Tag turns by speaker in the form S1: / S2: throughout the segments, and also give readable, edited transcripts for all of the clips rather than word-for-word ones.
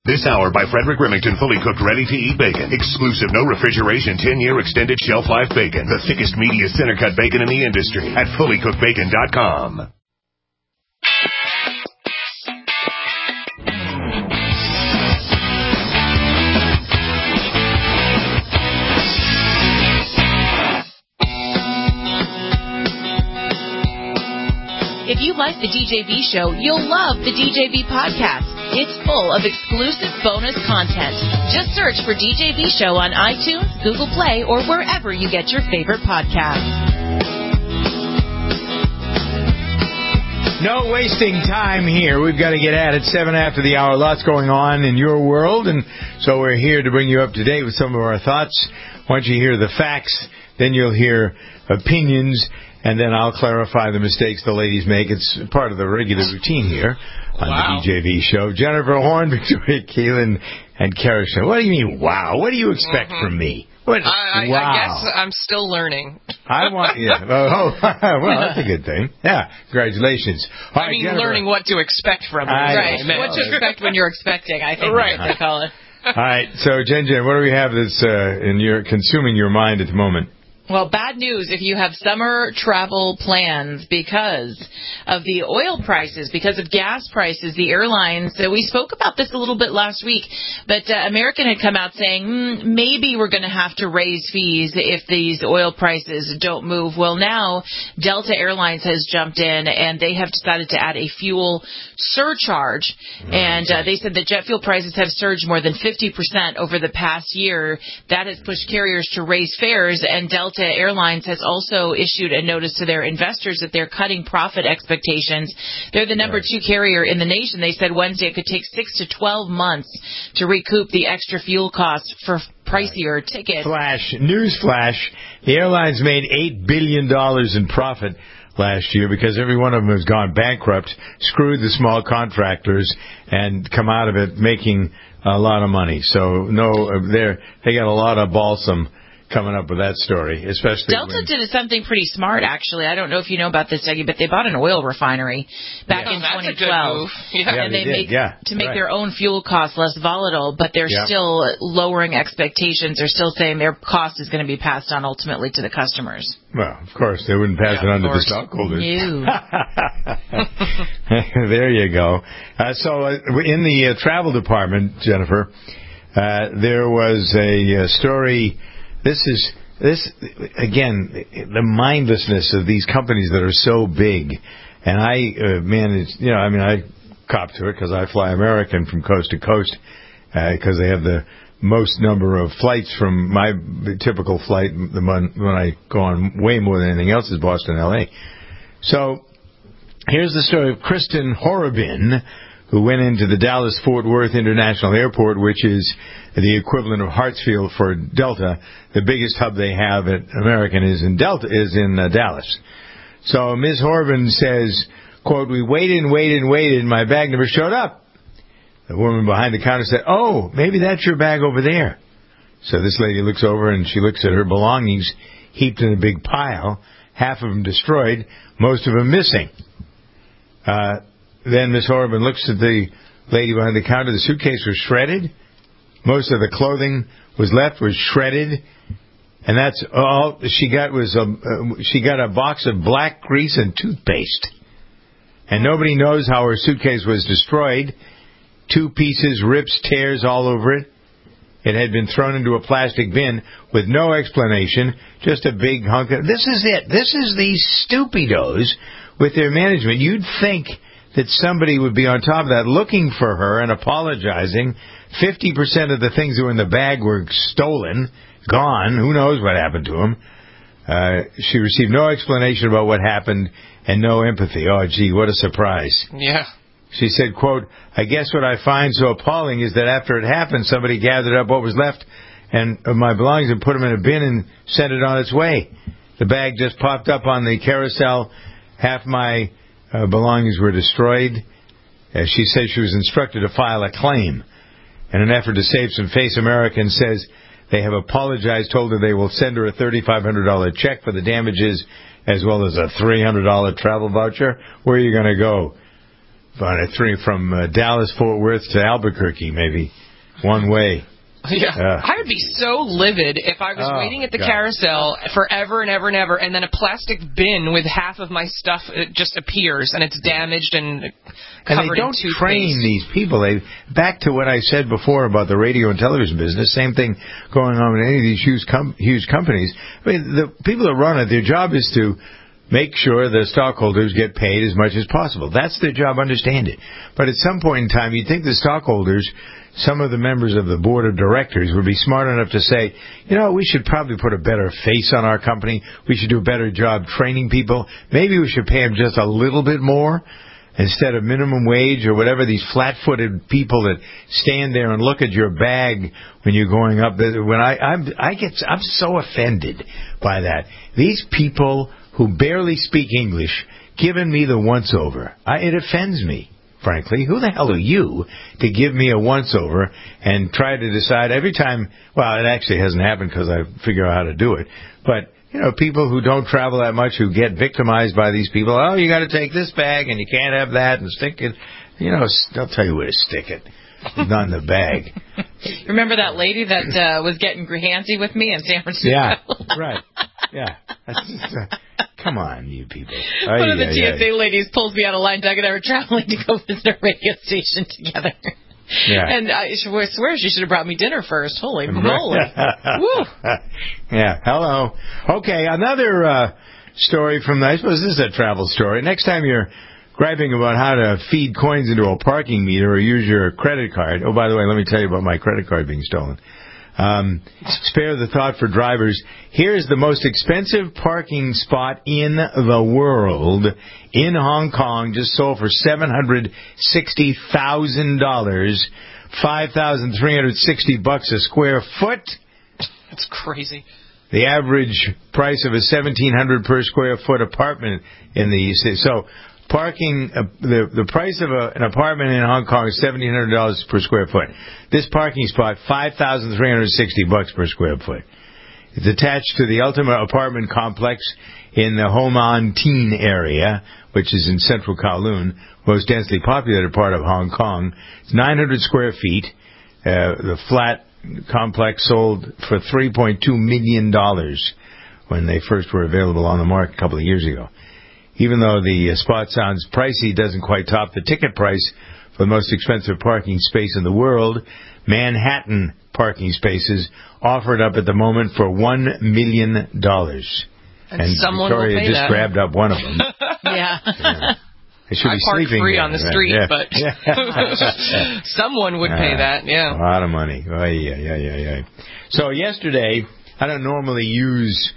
S1: This hour by Frederick Remington, fully cooked, ready-to-eat bacon. Exclusive, no refrigeration, 10-year extended shelf life bacon. The thickest, meatiest center-cut bacon in the industry at fullycookedbacon.com.
S2: If you like the DJB show, you'll love the DJB podcast. It's full of exclusive bonus content. Just search for DJB show on iTunes, Google Play, or wherever you get your favorite podcasts.
S3: No wasting time here. We've got to get at it 7 after the hour. Lots going on in your world, and so we're here to bring you up to date with some of our thoughts. Once you hear the facts, then you'll hear opinions, and then I'll clarify the mistakes the ladies make. It's part of the regular routine here on the DJV show. Jennifer Horn, Victoria Keelan, and Kara Show. What do you mean, wow? What do you expect from me? What?
S4: I guess I'm still learning.
S3: Well, that's a good thing. Yeah, congratulations. All right, Jennifer.
S4: Learning what to expect from me.
S2: Right, what to expect when you're expecting, I think that's what they call it.
S3: All right, so Jen, what do we have that's consuming your mind at the moment?
S2: Well, bad news if you have summer travel plans because of the oil prices, because of gas prices, the airlines. We spoke about this a little bit last week, but American had come out saying maybe we're going to have to raise fees if these oil prices don't move. Well, now Delta Airlines has jumped in and they have decided to add a fuel surcharge. And they said that jet fuel prices have surged more than 50% over the past year. That has pushed carriers to raise fares, and Delta Airlines has also issued a notice to their investors that they're cutting profit expectations. They're the number 2 carrier in the nation. They said Wednesday it could take 6 to 12 months to recoup the extra fuel costs for pricier tickets.
S3: Newsflash, the airlines made $8 billion in profit last year because every one of them has gone bankrupt, screwed the small contractors, and come out of it making a lot of money. So, they got a lot of balsam coming up with that story, especially
S2: Delta did something pretty smart, actually. I don't know if you know about this, Dougie, but they bought an oil refinery back in 2012.
S4: That's a good move.
S2: And they make their own fuel costs less volatile, but they're still lowering expectations. They're still saying their cost is going to be passed on ultimately to the customers.
S3: Well, of course, they wouldn't pass it on to the stockholders.
S2: No.
S3: There you go. So in the travel department, Jennifer, there was a story. This again, the mindlessness of these companies that are so big. And I cop to it because I fly American from coast to coast because they have the most number of flights from my typical flight. The one when I go on way more than anything else is Boston, L.A. So here's the story of Kristen Horobin, who went into the Dallas-Fort Worth International Airport, which is the equivalent of Hartsfield for Delta. The biggest hub they have at American is in Dallas. So Ms. Horobin says, quote, "We waited and waited and waited, and my bag never showed up." The woman behind the counter said, "Oh, maybe that's your bag over there." So this lady looks over and she looks at her belongings heaped in a big pile, half of them destroyed, most of them missing. Then Ms. Horobin looks at the lady behind the counter. The suitcase was shredded. Most of the clothing was shredded. And that's all she got she got a box of black grease and toothpaste. And nobody knows how her suitcase was destroyed. 2 pieces, rips, tears all over it. It had been thrown into a plastic bin with no explanation, just a big hunk of... This is it. This is these stupidos with their management. You'd think that somebody would be on top of that looking for her and apologizing. 50% of the things that were in the bag were stolen, gone. Who knows what happened to them? She received no explanation about what happened and no empathy. Oh, gee, what a surprise.
S4: Yeah.
S3: She said, quote, "I guess what I find so appalling is that after it happened, somebody gathered up what was left and of my belongings and put them in a bin and sent it on its way. The bag just popped up on the carousel. Half my belongings were destroyed." She said she was instructed to file a claim. In an effort to save some face, American says they have apologized, told her they will send her a $3,500 check for the damages as well as a $300 travel voucher. Where are you going to go? from Dallas Fort Worth to Albuquerque, maybe one way.
S4: Yeah, I would be so livid if I was waiting at the carousel forever and ever and ever, and then a plastic bin with half of my stuff just appears, and it's damaged and covered in toothpaste.
S3: And they don't train these people. Back to what I said before about the radio and television business, same thing going on with any of these huge companies. I mean, the people that run it, their job is to make sure the stockholders get paid as much as possible. That's their job, understand it. But at some point in time, you'd think the stockholders, some of the members of the board of directors would be smart enough to say, we should probably put a better face on our company. We should do a better job training people. Maybe we should pay them just a little bit more instead of minimum wage or whatever, these flat-footed people that stand there and look at your bag when you're going up. When I'm so offended by that. These people who barely speak English giving me the once-over. It offends me, frankly. Who the hell are you to give me a once-over and try to decide every time? Well, it actually hasn't happened because I figure out how to do it. But, people who don't travel that much, who get victimized by these people, you got to take this bag and you can't have that and stick it. They'll tell you where to stick it. Not in the bag.
S2: Remember that lady that was getting handsy with me in San Francisco?
S3: Yeah, right. Yeah. That's just, come on, you people.
S2: One of the TSA ladies pulls me out of line. Doug and I were traveling to go visit a radio station together. Yeah. And I swear she should have brought me dinner first. Holy moly. Woo.
S3: Yeah, hello. Okay, another story from, I suppose this is a travel story. Next time you're griping about how to feed coins into a parking meter or use your credit card. Oh, by the way, let me tell you about my credit card being stolen. Spare the thought for drivers. Here's the most expensive parking spot in the world in Hong Kong, just sold for $760,000, $5,360 a square foot.
S4: That's crazy.
S3: The average price of a $1,700 per square foot apartment in the city. So parking, the price of an apartment in Hong Kong is $1,700 per square foot. This parking spot, $5,360 per square foot. It's attached to the Ultimate apartment complex in the Ho Man Tin area, which is in central Kowloon, most densely populated part of Hong Kong. It's 900 square feet. The flat complex sold for $3.2 million when they first were available on the market a couple of years ago. Even though the spot sounds pricey, it doesn't quite top the ticket price for the most expensive parking space in the world. Manhattan parking spaces offered up at the moment for $1 million. And
S4: someone
S3: Victoria
S4: will pay
S3: just
S4: that.
S3: grabbed up one of them.
S2: Yeah.
S3: They should be
S4: park
S3: sleeping
S4: free
S3: there,
S4: on the street,
S3: right?
S4: but someone would pay that. Yeah,
S3: a lot of money. Oh, yeah. So yesterday, I don't normally use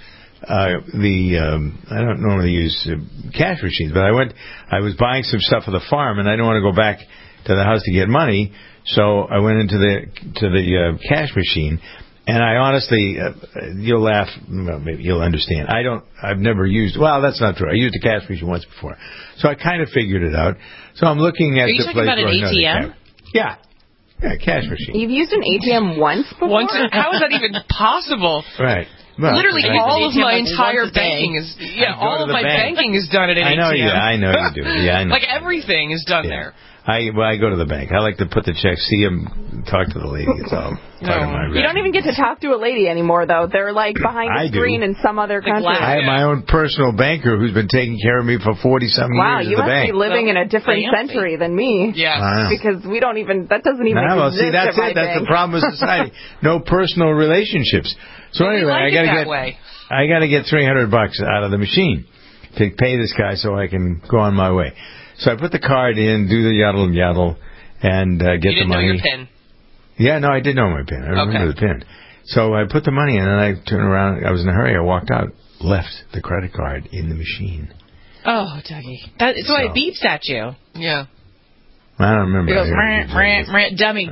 S3: cash machines, but I was buying some stuff for the farm, and I didn't want to go back to the house to get money, so I went into the cash machine. And I honestly, you'll laugh, well, maybe you'll understand. I've never used, well, that's not true. I used a cash machine once before. So I kind of figured it out. So I'm looking at the place.
S2: Are you talking about an ATM?
S3: Yeah, cash machine.
S5: You've used an ATM once before?
S4: How is that even possible?
S3: Right. Well,
S4: literally, all of my entire banking is all of my banking is done at an ATM.
S3: I know you do. Yeah, I know.
S4: Like everything is done there.
S3: I go to the bank. I like to put the check, see them, talk to the lady. It's all part of my
S5: You don't even get to talk to a lady anymore, though. They're like behind the screen in some other country.
S3: I have my own personal banker who's been taking care of me for 40-something years.
S5: Wow, you must be living in a different century than me.
S4: Yeah.
S5: Because we don't even, that doesn't even exist.
S3: See, that's it. That's the problem with society. No personal relationships. So anyway, I gotta get $300 out of the machine to pay this guy so I can go on my way. So I put the card in, do the yaddle, and get the money.
S4: You didn't know your PIN?
S3: Yeah, no, I did know my PIN. I remember the PIN. So I put the money in, and I turned around. I was in a hurry. I walked out, left the credit card in the machine.
S2: Oh, Dougie. So it beeps at you.
S4: Yeah.
S3: I don't remember.
S2: It goes, dummy.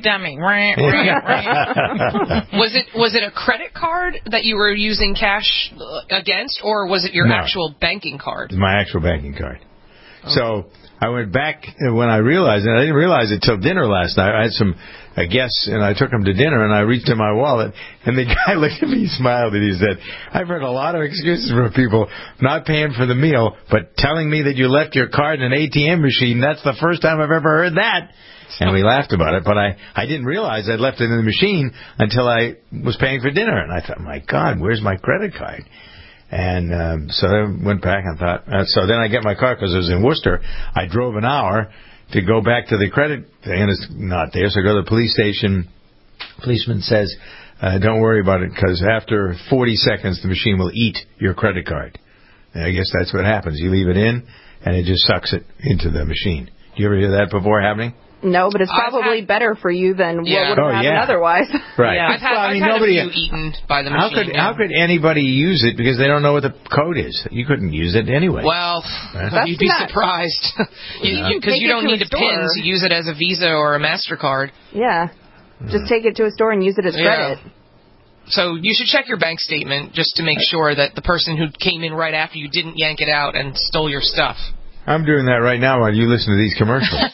S4: Was it a credit card that you were using cash against, or was it your actual banking card?
S3: My actual banking card. So I went back when I realized it. I didn't realize it till dinner last night. I had some a guest, and I took him to dinner, and I reached in my wallet, and the guy looked at me, smiled, and he said, I've heard a lot of excuses from people not paying for the meal, but telling me that you left your card in an ATM machine, that's the first time I've ever heard that. And we laughed about it, but I didn't realize I'd left it in the machine until I was paying for dinner, and I thought, my God, where's my credit card? And so I went back and thought, so then I get my car because it was in Worcester. I drove an hour to go back to the credit thing, and it's not there. So I go to the police station. Policeman says, don't worry about it, because after 40 seconds, the machine will eat your credit card. And I guess that's what happens. You leave it in, and it just sucks it into the machine. Do you ever hear that before happening?
S5: No, but it's probably better for you than what would have happened otherwise.
S3: Right.
S4: Yeah, I've had nobody a few eaten by the machine.
S3: How could anybody use it because they don't know what the code is? You couldn't use it anyway.
S4: Well, you'd be surprised. Because you don't need a PIN to use it as a Visa or a MasterCard.
S5: Yeah. Just take it to a store and use it as credit.
S4: So you should check your bank statement just to make sure that the person who came in right after you didn't yank it out and stole your stuff.
S3: I'm doing that right now while you listen to these commercials.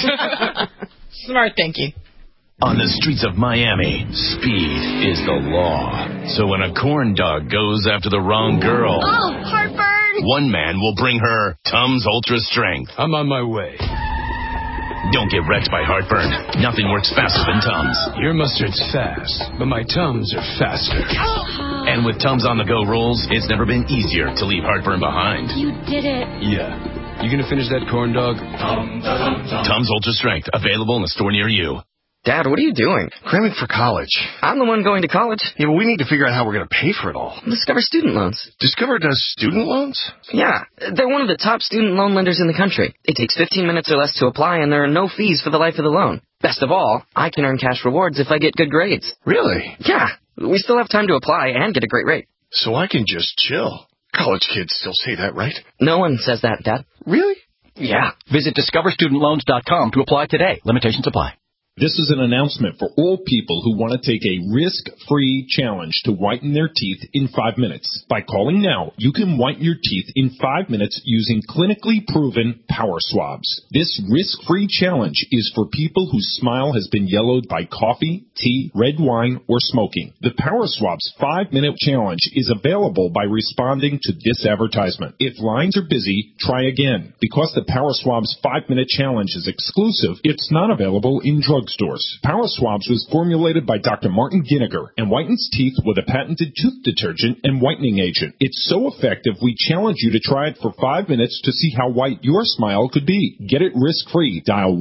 S2: Smart thinking.
S6: On the streets of Miami, speed is the law. So when a corn dog goes after the wrong girl,
S7: heartburn!
S6: One man will bring her Tums Ultra Strength.
S8: I'm on my way.
S6: Don't get wrecked by heartburn. Nothing works faster than Tums.
S8: Your mustard's fast, but my Tums are faster.
S6: And with Tums on the go rolls, it's never been easier to leave heartburn behind.
S7: You did it.
S8: Yeah. You gonna finish that corn dog?
S6: Tums Ultra Strength, available in a store near you.
S9: Dad, what are you doing?
S10: Cramming for college.
S9: I'm the one going to college.
S10: Yeah, but we need to figure out how we're going to pay for it all.
S9: Discover Student Loans.
S10: Discover does student loans?
S9: Yeah, they're one of the top student loan lenders in the country. It takes 15 minutes or less to apply, and there are no fees for the life of the loan. Best of all, I can earn cash rewards if I get good grades.
S10: Really?
S9: Yeah, we still have time to apply and get a great rate.
S10: So I can just chill. College kids still say that, right?
S9: No one says that, Dad.
S10: Really?
S9: Yeah.
S11: Visit discoverstudentloans.com to apply today. Limitations apply.
S12: This is an announcement for all people who want to take a risk-free challenge to whiten their teeth in 5 minutes. By calling now, you can whiten your teeth in 5 minutes using clinically proven power swabs. This risk-free challenge is for people whose smile has been yellowed by coffee, tea, red wine, or smoking. The Power Swabs 5-minute challenge is available by responding to this advertisement. If lines are busy, try again. Because the Power Swabs 5-minute challenge is exclusive, it's not available in drugstores. Power Swabs was formulated by Dr. Martin Ginniger and whitens teeth with a patented tooth detergent and whitening agent. It's so effective, we challenge you to try it for 5 minutes to see how white your smile could be. Get it risk-free. Dial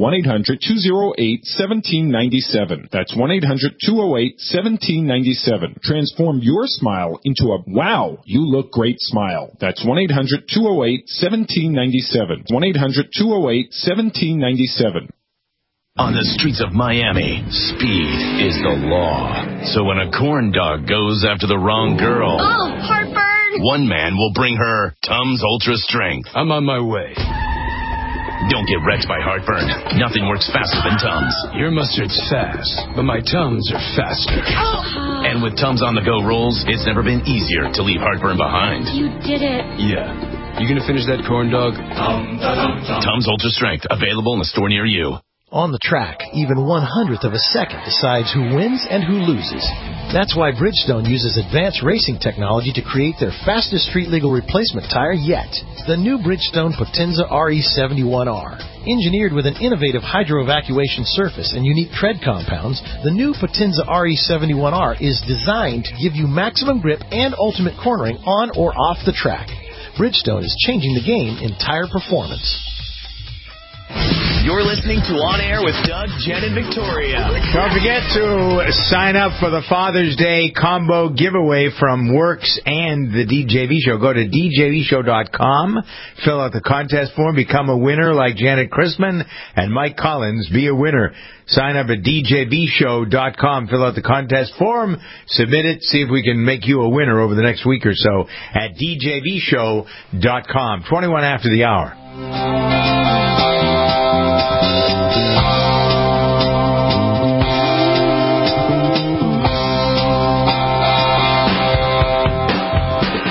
S12: 1-800-208-1797. That's 1-800-208-1797. Transform your smile into a wow, you look great smile. That's 1-800-208-1797. 1-800-208-1797.
S6: On the streets of Miami, speed is the law. So when a corn dog goes after the wrong girl,
S7: heartburn!
S6: One man will bring her Tums Ultra Strength.
S8: I'm on my way.
S6: Don't get wrecked by heartburn. Nothing works faster than Tums.
S8: Your mustard's fast, but my Tums are faster.
S6: And with Tums on the go rolls, it's never been easier to leave heartburn behind.
S7: You did it.
S8: Yeah. You gonna finish that corn dog?
S6: Tums Ultra Strength, available in a store near you.
S13: On the track, even 1/100th of a second decides who wins and who loses. That's why Bridgestone uses advanced racing technology to create their fastest street-legal replacement tire yet. The new Bridgestone Potenza RE71R. Engineered with an innovative hydro-evacuation surface and unique tread compounds, the new Potenza RE71R is designed to give you maximum grip and ultimate cornering on or off the track. Bridgestone is changing the game in tire performance.
S14: You're listening to On Air with Doug, Jen, and Victoria.
S3: Don't forget to sign up for the Father's Day combo giveaway from Works and the DJV Show. Go to DJVShow.com, fill out the contest form, become a winner like Janet Christman and Mike Collins. Be a winner. Sign up at DJVShow.com, fill out the contest form, submit it, see if we can make you a winner over the next week or so at DJVShow.com. 21 after the hour.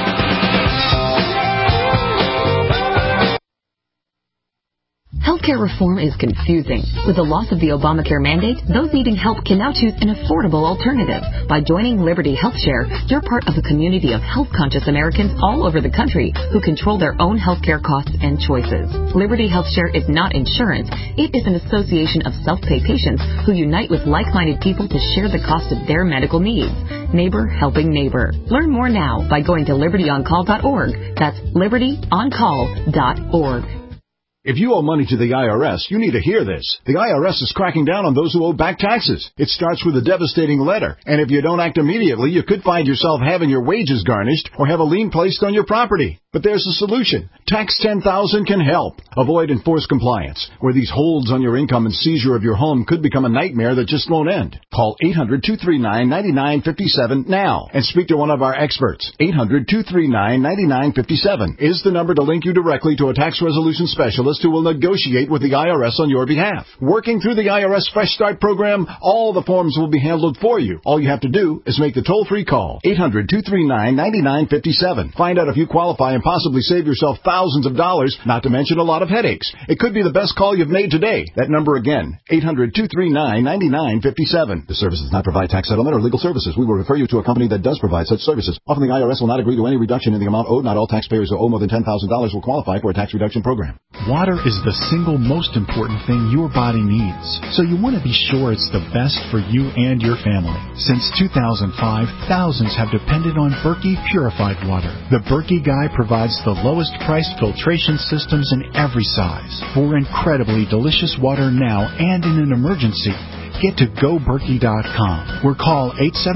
S15: Healthcare reform is confusing. With the loss of the Obamacare mandate, those needing help can now choose an affordable alternative. By joining Liberty HealthShare, you're part of a community of health-conscious Americans all over the country who control their own healthcare costs and choices. Liberty HealthShare is not insurance. It is an association of self-pay patients who unite with like-minded people to share the cost of their medical needs. Neighbor helping neighbor. Learn more now by going to libertyoncall.org. That's libertyoncall.org.
S16: If you owe money to the IRS, you need to hear this. The IRS is cracking down on those who owe back taxes. It starts with a devastating letter, and if you don't act immediately, you could find yourself having your wages garnished or have a lien placed on your property. But there's a solution. Tax 10,000 can help. Avoid enforced compliance, where these holds on your income and seizure of your home could become a nightmare that just won't end. Call 800-239-9957 now and speak to one of our experts. 800-239-9957 is the number to link you directly to a tax resolution specialist who will negotiate with the IRS on your behalf. Working through the IRS Fresh Start program, all the forms will be handled for you. All you have to do is make the toll-free call. 800-239-9957. Find out if you qualify and possibly save yourself thousands of dollars, not to mention a lot of headaches. It could be the best call you've made today. That number again, 800-239-9957. This service does not provide tax settlement or legal services. We will refer you to a company that does provide such services. Often the IRS will not agree to any reduction in the amount owed. Not all taxpayers who owe more than $10,000 will qualify for a tax reduction program.
S17: Water is the single most important thing your body needs, so you want to be sure it's the best for you and your family. Since 2005, thousands have depended on Berkey purified water. The Berkey Guy provides the lowest priced filtration systems in every size for incredibly delicious water now and in an emergency. Get to GoBerkey.com or call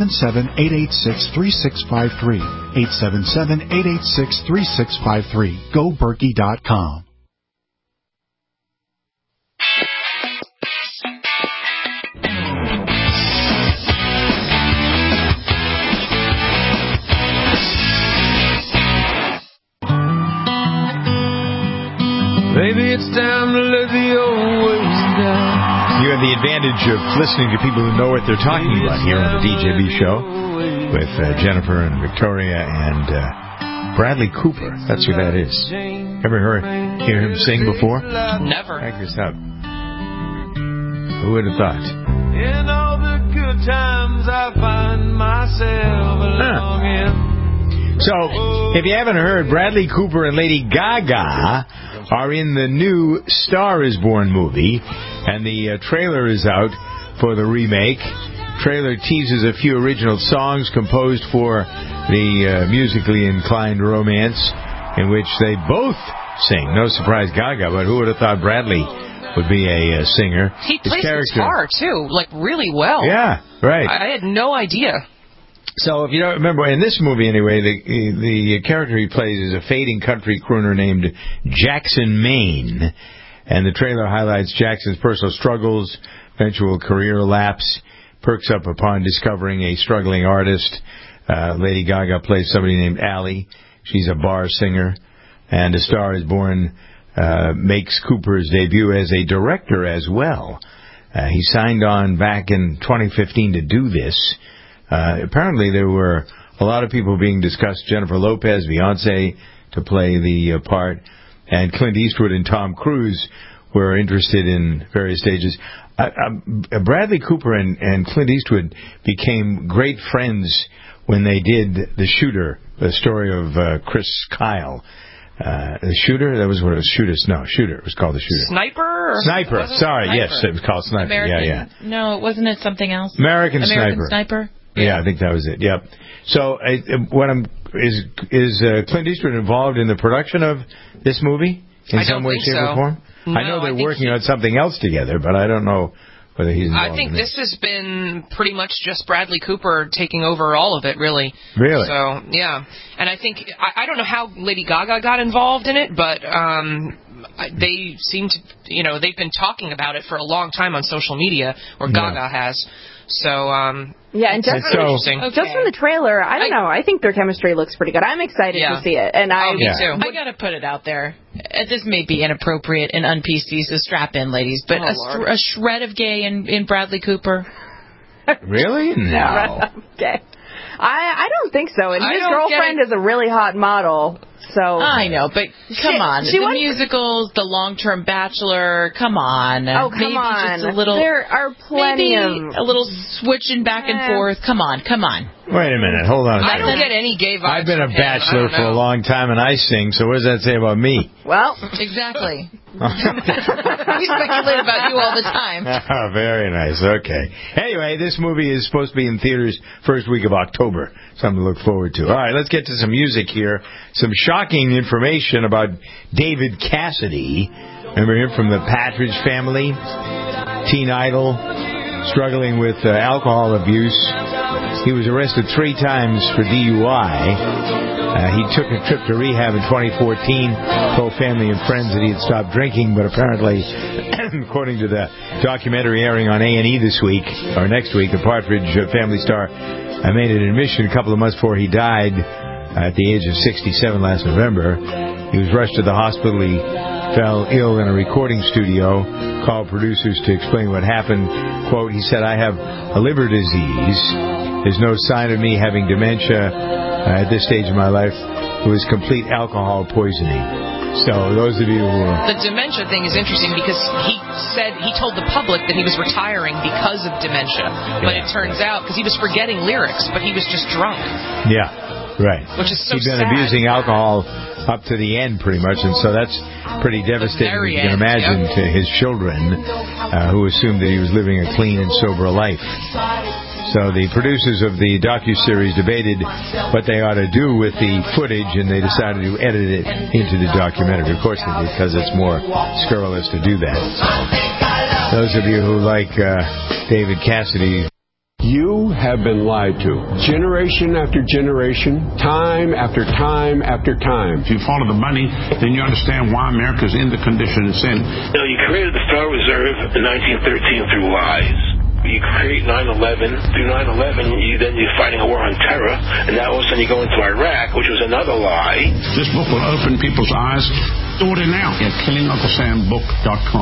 S17: 877-886-3653. 877-886-3653. GoBerkey.com.
S18: Maybe it's time to let the old ways down.
S3: You have the advantage of listening to people who know what they're talking about here on the DJB show with Jennifer and Victoria and Bradley Cooper. That's who that is. Ever hear him sing before?
S4: Never.
S3: Check this out. Who would have thought?
S18: In all the good times I find myself longing.
S3: So, if you haven't heard, Bradley Cooper and Lady Gaga are in the new Star is Born movie, and the trailer is out for the remake. Trailer teases a few original songs composed for the musically inclined romance, in which they both sing. No surprise, Gaga, but who would have thought Bradley would be a singer?
S4: He plays guitar, too, like really well.
S3: Yeah, right.
S4: I had no idea.
S3: So, if you don't remember, in this movie anyway, the character he plays is a fading country crooner named Jackson Maine. And the trailer highlights Jackson's personal struggles, eventual career lapse, perks up upon discovering a struggling artist. Lady Gaga plays somebody named Allie. She's a bar singer. And A Star is Born makes Cooper's debut as a director as well. He signed on back in 2015 to do this. Apparently there were a lot of people being discussed. Jennifer Lopez, Beyonce to play the part, and Clint Eastwood and Tom Cruise were interested in various stages. Bradley Cooper and Clint Eastwood became great friends when they did The Shooter, the story of Chris Kyle. The Shooter? That was what it was. Shooter. It was called The Shooter.
S4: Sniper?
S3: Sniper. Sorry, Sniper. Yes, it was called Sniper.
S2: American,
S3: yeah.
S2: No, wasn't it something else?
S3: American
S2: Sniper.
S3: Yeah, I think that was it. Yep. So, is Clint Eastwood involved in the production of this movie in some way, shape, or form?
S4: No,
S3: I know they're working on something else together, but I don't know whether he's involved.
S4: I think this has been pretty much just Bradley Cooper taking over all of it, really.
S3: Really?
S4: So, yeah. And I think, I don't know how Lady Gaga got involved in it, but they seem to, they've been talking about it for a long time on social media, or Gaga has. So,
S5: yeah, and just from the trailer, I don't know. I think their chemistry looks pretty good. I'm excited to see it, and
S4: me too.
S2: I gotta put it out there. This may be inappropriate and un-PC, so strap in, ladies. But a shred of gay in Bradley Cooper.
S3: Really? No.
S5: Okay. I don't think so. And his girlfriend is a really hot model. So
S2: I know, but come on. The musicals, The Long-Term Bachelor, come on.
S5: Oh, come on.
S2: Just a little,
S5: there are plenty of...
S2: a little switching back and forth. Come on.
S3: Wait a minute. Hold on a second.
S4: I don't get any gay vibes.
S3: I've been a bachelor for a long time, and I sing, so what does that say about me?
S5: Well,
S2: exactly. We speculate about you all the time.
S3: Oh, very nice. Okay. Anyway, this movie is supposed to be in theaters first week of October. Something to look forward to. All right, let's get to some music here. Some shocking information about David Cassidy. Remember him from the Partridge Family? Teen Idol. Struggling with alcohol abuse. He was arrested 3 times for DUI. He took a trip to rehab in 2014, told family and friends that he had stopped drinking, but apparently, according to the documentary airing on A&E this week, or next week, the Partridge Family star made an admission a couple of months before he died at the age of 67 last November. He was rushed to the hospital. He fell ill in a recording studio, called producers to explain what happened. Quote, he said, "I have a liver disease. There's no sign of me having dementia at this stage of my life. It was complete alcohol poisoning." So those of you who
S4: the dementia thing is interesting because he told the public that he was retiring because of dementia. But it turns out, because he was forgetting lyrics, but he was just drunk.
S3: Yeah, right.
S4: Which is so
S3: He'd been
S4: sad.
S3: abusing alcohol up to the end, pretty much, and so that's pretty devastating, you can imagine, to his children, who assumed that he was living a clean and sober life. So the producers of the docuseries debated what they ought to do with the footage, and they decided to edit it into the documentary. Of course they did, because it's more scurrilous to do that. Those of you who like David Cassidy...
S19: You have been lied to. Generation after generation, time after time after time.
S20: If you follow the money, then you understand why America's in the condition it's in.
S21: You created the Federal Reserve in 1913 through lies. You create 9/11. Through 9/11, you're fighting a war on terror, and now all of a sudden you go into Iraq, which was another lie.
S20: This book will open people's eyes. Order now at KillingUncleSamBook.com.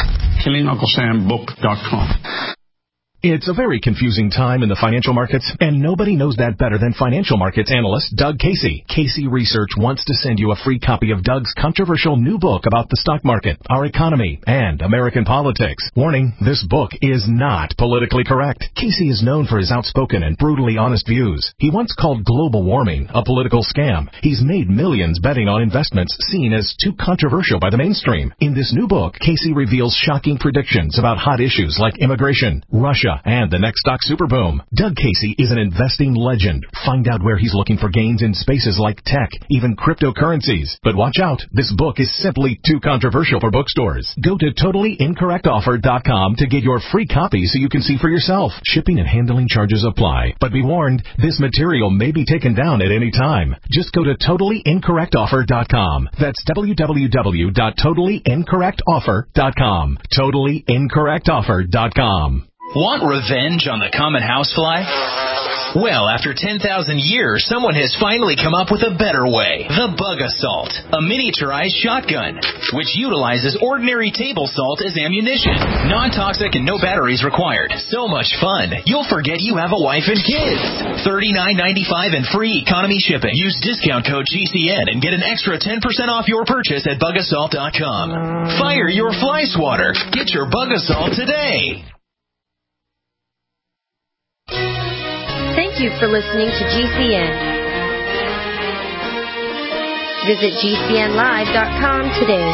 S20: KillingUncleSamBook.com.
S22: It's a very confusing time in the financial markets, and nobody knows that better than financial markets analyst Doug Casey. Casey Research wants to send you a free copy of Doug's controversial new book about the stock market, our economy, and American politics. Warning, this book is not politically correct. Casey is known for his outspoken and brutally honest views. He once called global warming a political scam. He's made millions betting on investments seen as too controversial by the mainstream. In this new book, Casey reveals shocking predictions about hot issues like immigration, Russia, and the next stock superboom. Doug Casey is an investing legend. Find out where he's looking for gains in spaces like tech, even cryptocurrencies. But watch out, this book is simply too controversial for bookstores. Go to TotallyIncorrectOffer.com to get your free copy so you can see for yourself. Shipping and handling charges apply. But be warned, this material may be taken down at any time. Just go to TotallyIncorrectOffer.com. That's www.TotallyIncorrectOffer.com. TotallyIncorrectOffer.com.
S14: Want revenge on the common housefly? Well, after 10,000 years, someone has finally come up with a better way. The Bug Assault, a miniaturized shotgun, which utilizes ordinary table salt as ammunition. Non-toxic and no batteries required. So much fun, you'll forget you have a wife and kids. $39.95 and free economy shipping. Use discount code GCN and get an extra 10% off your purchase at BugAssault.com. Fire your fly swatter. Get your Bug Assault today.
S7: Thank you for listening to GCN. Visit GCNlive.com today.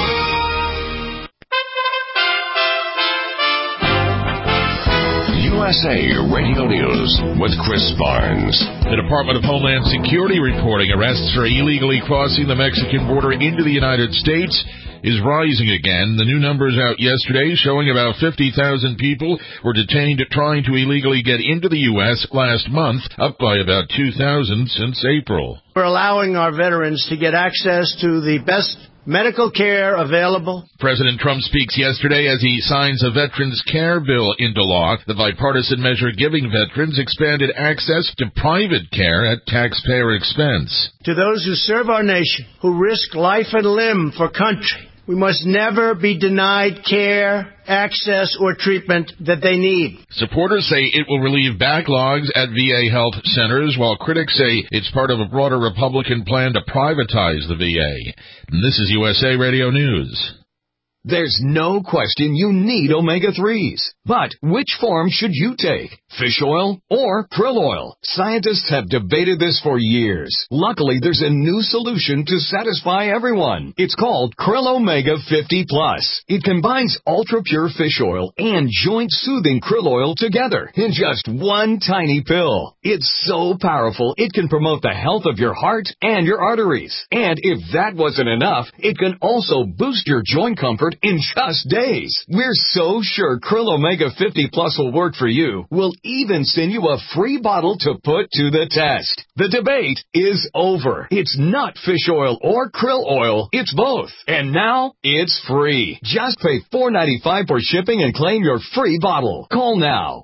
S1: USA Radio News with Chris Barnes.
S12: The Department of Homeland Security reporting arrests for illegally crossing the Mexican border into the United States is rising again. The new numbers out yesterday showing about 50,000 people were detained trying to illegally get into the U.S. last month, up by about 2,000 since April.
S23: We're allowing our veterans to get access to the best medical care available.
S12: President Trump speaks yesterday as he signs a Veterans Care Bill into law. The bipartisan measure giving veterans expanded access to private care at taxpayer expense.
S23: To those who serve our nation, who risk life and limb for country, we must never be denied care, access, or treatment that they need.
S9: Supporters say it will relieve backlogs at VA health centers, while critics say it's part of a broader Republican plan to privatize the VA. And this is USA Radio News.
S10: There's no question you need omega-3s. But which form should you take? Fish oil or krill oil? Scientists have debated this for years. Luckily, there's a new solution to satisfy everyone. It's called Krill Omega 50 Plus. It combines ultra-pure fish oil and joint-soothing krill oil together in just one tiny pill. It's so powerful, it can promote the health of your heart and your arteries. And if that wasn't enough, it can also boost your joint comfort in just days. We're so sure Krill Omega 50 Plus will work for you. We'll even send you a free bottle to put to the test. The debate is over. It's not fish oil or krill oil. It's both. And now it's free. Just pay $4.95 for shipping and claim your free bottle. Call now.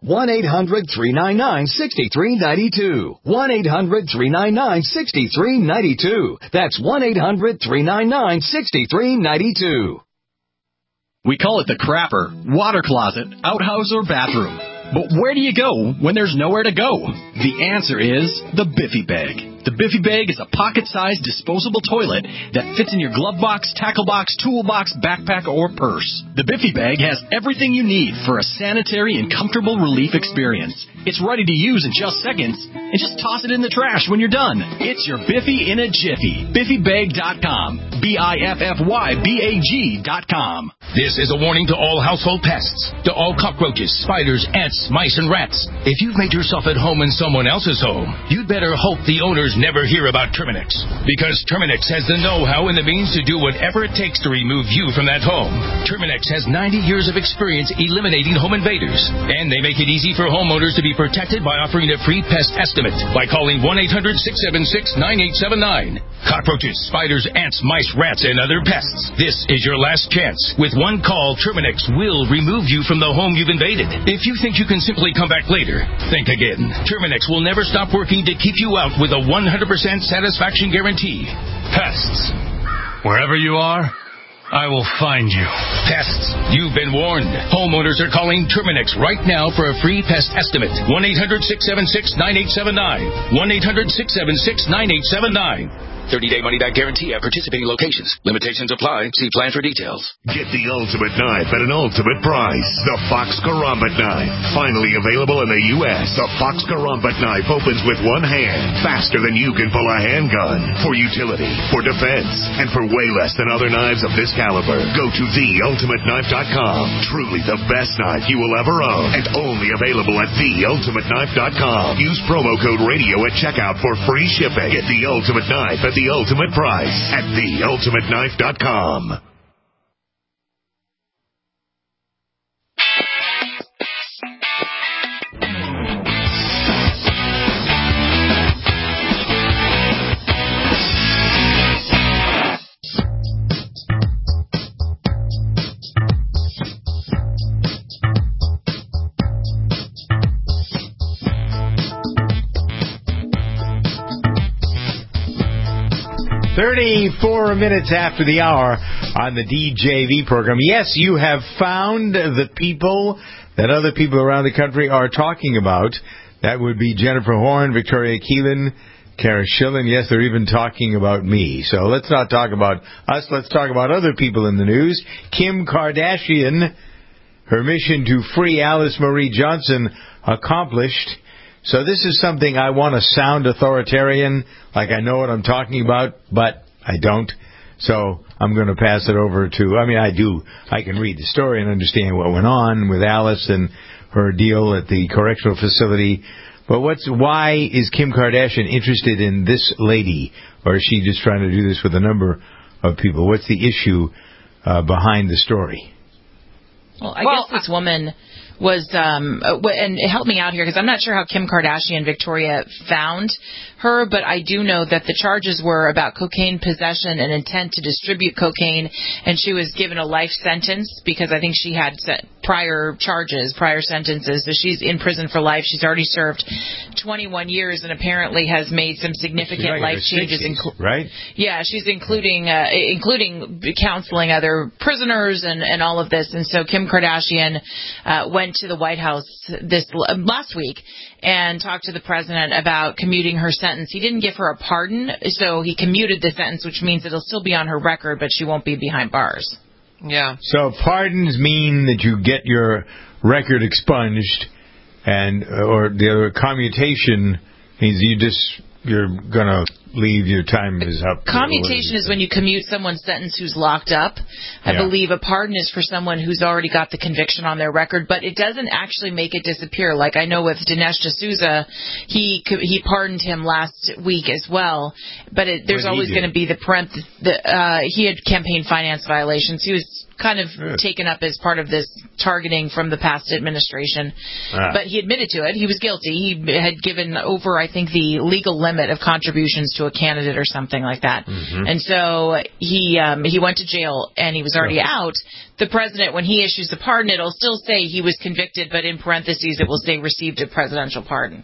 S10: 1-800-399-6392. 1-800-399-6392. That's 1-800-399-6392.
S11: We call it the crapper, water closet, outhouse, or bathroom. But where do you go when there's nowhere to go? The answer is the Biffy Bag. The Biffy Bag is a pocket-sized disposable toilet that fits in your glove box, tackle box, toolbox, backpack, or purse. The Biffy Bag has everything you need for a sanitary and comfortable relief experience. It's ready to use in just seconds, and just toss it in the trash when you're done. It's your Biffy in a jiffy. BiffyBag.com. BiffyBag.com.
S24: This is a warning to all household pests, to all cockroaches, spiders, ants, mice, and rats. If you've made yourself at home in someone else's home, you'd better hope the owners never hear about Terminix, because Terminix has the know-how and the means to do whatever it takes to remove you from that home. Terminix has 90 years of experience eliminating home invaders, and they make it easy for homeowners to be protected by offering a free pest estimate by calling 1-800-676-9879. Cockroaches, spiders, ants, mice, rats, and other pests. This is your last chance. With one call, Terminix will remove you from the home you've invaded. If you think you can simply come back later, think again. Terminix will never stop working to keep you out with a 100% satisfaction guarantee. Pests. Wherever you are, I will find you. Pests, you've been warned. Homeowners are calling Terminix right now for a free pest estimate. 1-800-676-9879. 1-800-676-9879. 30-day money-back guarantee at participating locations. Limitations apply. See plan for details.
S1: Get the ultimate knife at an ultimate price. The Fox Karambit knife. Finally available in the U.S. The Fox Karambit knife opens with one hand, faster than you can pull a handgun. For utility, for defense, and for way less than other knives of this caliber. Go to theultimateknife.com. Truly the best knife you will ever own, and only available at theultimateknife.com. Use promo code radio at checkout for free shipping. Get the ultimate knife at the ultimate price at theultimateknife.com.
S3: "34 minutes after the hour on the DJV program." Yes, you have found the people that other people around the country are talking about. That would be Jennifer Horn, Victoria Keelan, Kara Schillen. Yes, they're even talking about me. So let's not talk about us. Let's talk about other people in the news. Kim Kardashian, her mission to free Alice Marie Johnson accomplished. So this is something I want to sound authoritarian, like I know what I'm talking about, but I don't. So I'm going to pass it over to, I do. I can read the story and understand what went on with Alice and her deal at the correctional facility. But why is Kim Kardashian interested in this lady? Or is she just trying to do this with a number of people? What's the issue behind the story?
S2: Well, I guess this woman was, and help me out here because I'm not sure how Kim Kardashian Victoria found her, but I do know that the charges were about cocaine possession and intent to distribute cocaine, and she was given a life sentence because I think she had prior sentences. So she's in prison for life. She's already served 21 years and apparently has made some significant life changes.
S3: Right?
S2: Yeah, she's including counseling other prisoners and all of this. And so Kim Kardashian went to the White House last week and talked to the president about commuting her sentence. He didn't give her a pardon, so he commuted the sentence, which means it'll still be on her record, but she won't be behind bars.
S4: Yeah.
S3: So pardons mean that you get your record expunged, or the other commutation means you're gonna leave, your time is up.
S2: Commutation is when you commute someone's sentence who's locked up. I believe a pardon is for someone who's already got the conviction on their record, but it doesn't actually make it disappear. Like I know with Dinesh D'Souza, he pardoned him last week as well, but there's always going to be he had campaign finance violations. He was kind of taken up as part of this targeting from the past administration. But he admitted to it. He was guilty. He had given over, I think, the legal limit of contributions to a candidate or something like that. Mm-hmm. And so he went to jail, and he was already out. The president, when he issues the pardon, it'll still say he was convicted, but in parentheses it will say received a presidential pardon.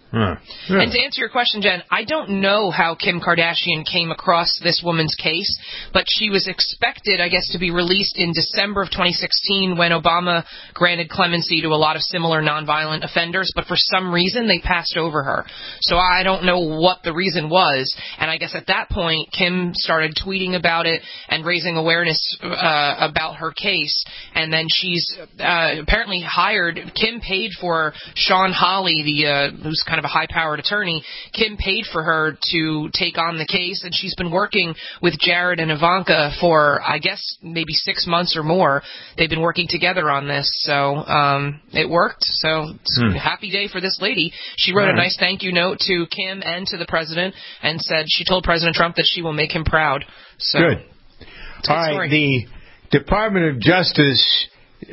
S4: And to answer your question, Jen, I don't know how Kim Kardashian came across this woman's case, but she was expected, I guess, to be released in December of 2016 when Obama granted clemency to a lot of similar nonviolent offenders, but for some reason they passed over her. So I don't know what the reason was, and I guess at that point Kim started tweeting about it and raising awareness about her case, and then she's apparently Kim paid for Sean Hawley, who's kind of a high-powered attorney. Kim paid for her to take on the case, and she's been working with Jared and Ivanka for, I guess, maybe 6 months or more. They've been working together on this, so it worked. So it's a happy day for this lady. She wrote a nice thank you note to Kim and to the president and said she told President Trump that she will make him proud. So,
S3: good. All right, the Department of Justice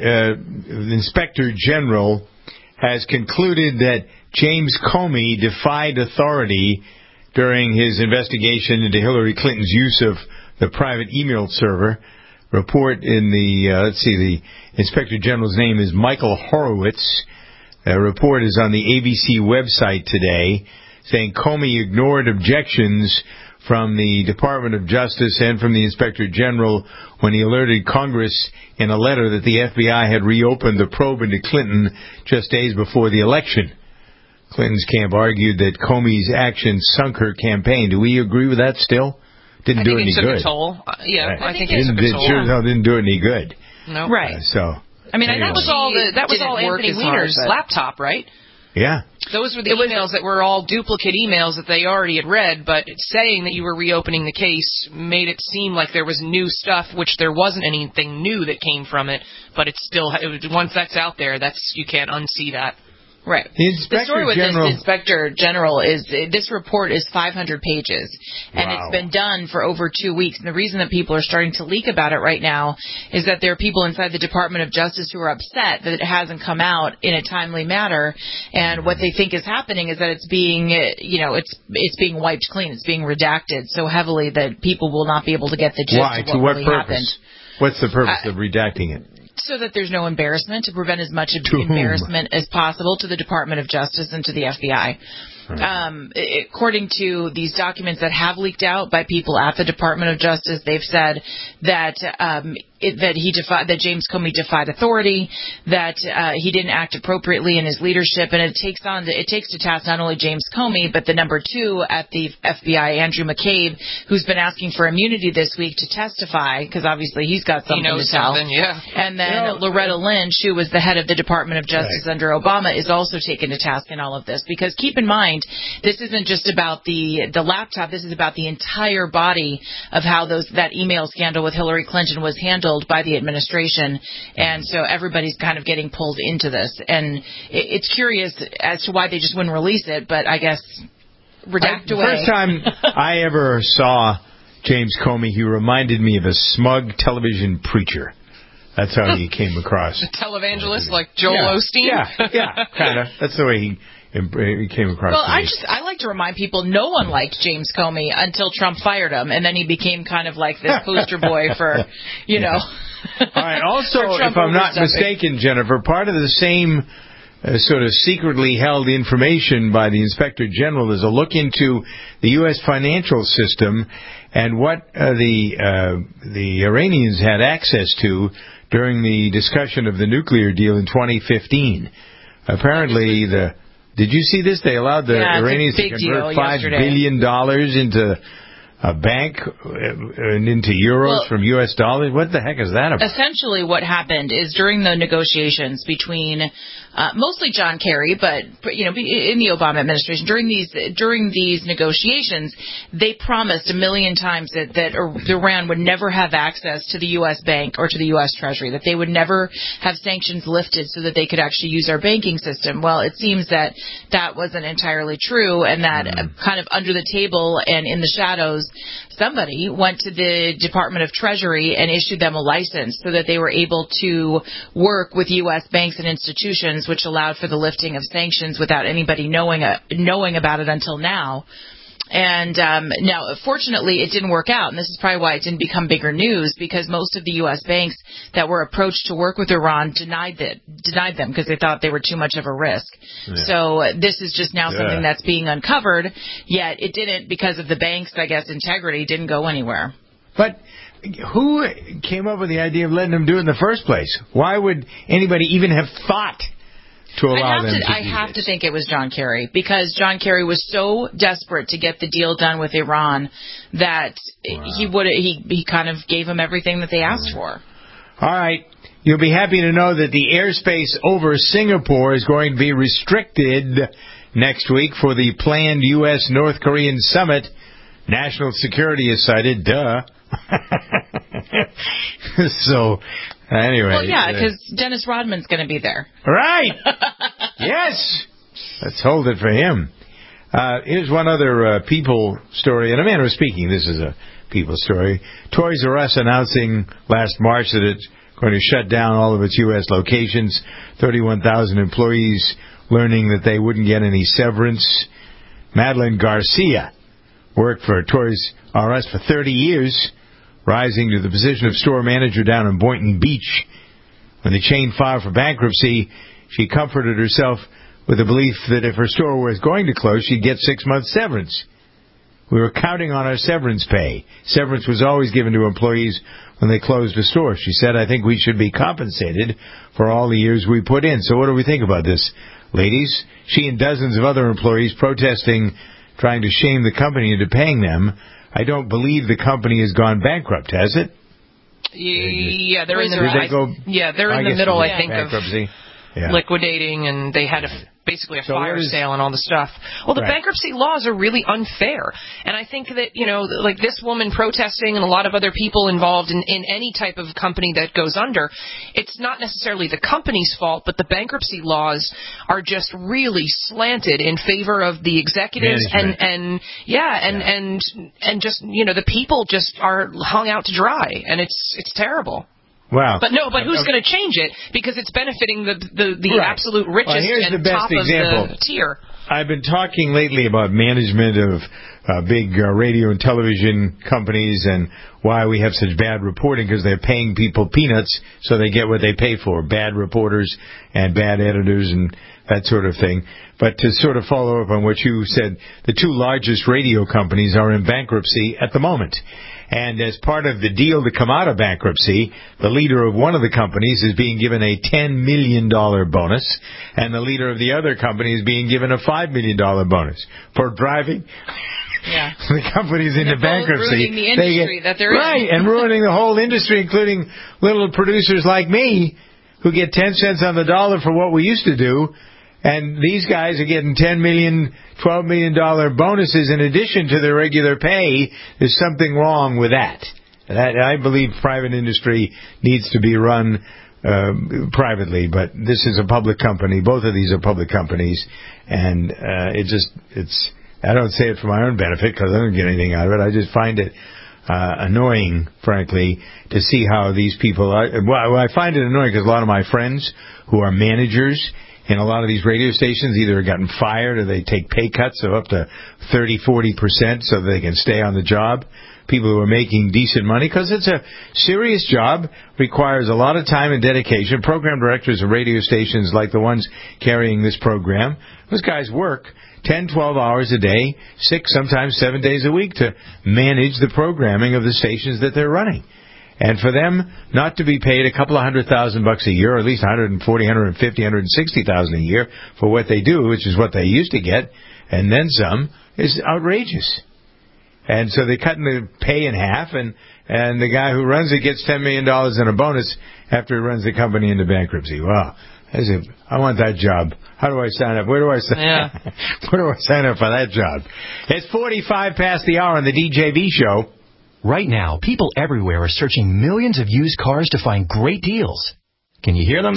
S3: Inspector General has concluded that James Comey defied authority during his investigation into Hillary Clinton's use of the private email server. Report in the Inspector General's name is Michael Horowitz. A report is on the ABC website today saying Comey ignored objections from the Department of Justice and from the Inspector General when he alerted Congress in a letter that the FBI had reopened the probe into Clinton just days before the election. Clinton's camp argued that Comey's actions sunk her campaign. Do we agree with that still? Didn't do any good.
S4: I think it took a toll. I think it took a toll.
S3: Sure didn't do any good.
S4: No.
S2: Right.
S4: I mean, that was all Anthony Weiner's laptop, right?
S3: Yeah.
S4: Those were the emails that were all duplicate emails that they already had read, but saying that you were reopening the case made it seem like there was new stuff, which there wasn't anything new that came from it, but once that's out there, you can't unsee that.
S2: Right. The story with this Inspector General is this report is 500 pages, and it's been done for over 2 weeks. And the reason that people are starting to leak about it right now is that there are people inside the Department of Justice who are upset that it hasn't come out in a timely manner. And what they think is happening is that it's being, it's being wiped clean. It's being redacted so heavily that people will not be able to get the gist of what really happened.
S3: What's the purpose of redacting it?
S2: So that there's no embarrassment, to prevent as much embarrassment as possible to the Department of Justice and to the FBI. According to these documents that have leaked out by people at the Department of Justice, they've said that that James Comey defied authority, that he didn't act appropriately in his leadership, and it takes to task not only James Comey but the number 2 at the FBI, Andrew McCabe, who's been asking for immunity this week to testify because obviously he's got something to tell. And then Loretta Lynch, who was the head of the Department of Justice under Obama, is also taken to task in all of this because keep in mind, this isn't just about the laptop. This is about the entire body of how that email scandal with Hillary Clinton was handled by the administration, and so everybody's kind of getting pulled into this. And it's curious as to why they just wouldn't release it, but I guess redact away.
S3: The first time I ever saw James Comey, he reminded me of a smug television preacher. That's how he came across.
S4: The televangelist like Joel Osteen?
S3: Yeah, kind of. That's the way he came across.
S2: Well, I like to remind people no one liked James Comey until Trump fired him, and then he became kind of like this poster boy for, you know.
S3: All right. Also, if I'm not mistaken, Jennifer, part of the same sort of secretly held information by the Inspector General is a look into the U.S. financial system and what the Iranians had access to during the discussion of the nuclear deal in 2015. Apparently, did you see this? They allowed the Iranians to convert $5 billion into a bank and into euros from U.S. dollars? What the heck is that about?
S2: Essentially what happened is during the negotiations between mostly John Kerry, but you know, in the Obama administration, during these negotiations, they promised a million times that Iran would never have access to the U.S. bank or to the U.S. Treasury, that they would never have sanctions lifted so that they could actually use our banking system. Well, it seems that wasn't entirely true, and that kind of under the table and in the shadows, somebody went to the Department of Treasury and issued them a license so that they were able to work with U.S. banks and institutions, which allowed for the lifting of sanctions without anybody knowing about it until now. And now, fortunately, it didn't work out, and this is probably why it didn't become bigger news, because most of the U.S. banks that were approached to work with Iran denied them because they thought they were too much of a risk. Yeah. So this is just now something that's being uncovered, yet it didn't, because of the bank's, I guess, integrity, didn't go anywhere.
S3: But who came up with the idea of letting them do it in the first place? Why would anybody even have thought to allow them to
S2: I have to think it was John Kerry, because John Kerry was so desperate to get the deal done with Iran that he kind of gave them everything that they asked for.
S3: All right. You'll be happy to know that the airspace over Singapore is going to be restricted next week for the planned U.S.-North Korean summit. National security is cited. Duh. So, anyway.
S2: Well, yeah, because Dennis Rodman's going to be there.
S3: Right. Yes. Let's hold it for him. Here's one other People story. In a manner of speaking, this is a People story. Toys R Us announcing last March that it's going to shut down all of its U.S. locations. 31,000 employees learning that they wouldn't get any severance. Madeline Garcia worked for Toys R Us for 30 years, rising to the position of store manager down in Boynton Beach. When the chain filed for bankruptcy, she comforted herself with the belief that if her store was going to close, she'd get 6 months severance. We were counting on our severance pay. Severance was always given to employees when they closed a store. She said, I think we should be compensated for all the years we put in. So what do we think about this, ladies? She and dozens of other employees protesting, trying to shame the company into paying them. I don't believe the company has gone bankrupt, has it?
S4: Yeah, they're in the middle, I think,
S3: bankruptcy.
S4: Of liquidating, and they had basically a fire sale and all the stuff. Well, the bankruptcy laws are really unfair. And I think that, you know, like this woman protesting and a lot of other people involved in any type of company that goes under, it's not necessarily the company's fault, but the bankruptcy laws are just really slanted in favor of the executives and just, you know, the people just are hung out to dry, and it's terrible.
S3: Wow.
S4: But who's going to change it? Because it's benefiting the absolute richest and top of the tier.
S3: I've been talking lately about management of big radio and television companies and why we have such bad reporting, because they're paying people peanuts so they get what they pay for, bad reporters and bad editors and that sort of thing. But to sort of follow up on what you said, the two largest radio companies are in bankruptcy at the moment. And as part of the deal to come out of bankruptcy, the leader of one of the companies is being given a $10 million bonus, and the leader of the other company is being given a $5 million bonus for driving the companies into bankruptcy.
S2: Ruining the industry that they're in.
S3: Right, and ruining the whole industry, including little producers like me, who get 10 cents on the dollar for what we used to do. And these guys are getting $10 million, $12 million bonuses in addition to their regular pay. There's something wrong with that. I believe private industry needs to be run privately, but this is a public company. Both of these are public companies, and I don't say it for my own benefit because I don't get anything out of it. I just find it annoying, frankly, to see how these people are. Well, I find it annoying because a lot of my friends who are managers in a lot of these radio stations either have gotten fired or they take pay cuts of up to 30-40% so that they can stay on the job. People who are making decent money, because it's a serious job, requires a lot of time and dedication. Program directors of radio stations like the ones carrying this program, those guys work 10, 12 hours a day, 6, sometimes 7 days a week to manage the programming of the stations that they're running. And for them not to be paid a couple of $100,000 a year, or at least $140,000, $150,000, $160,000 a year for what they do, which is what they used to get, and then some, is outrageous. And so they're cutting the pay in half, and the guy who runs it gets $10 million in a bonus after he runs the company into bankruptcy. Wow. I want that job. How do I sign up? Where do I sign up? Where do I sign up for that job? It's 45 past the hour on the DJV show.
S22: Right now, people everywhere are searching millions of used cars to find great deals. Can you hear them?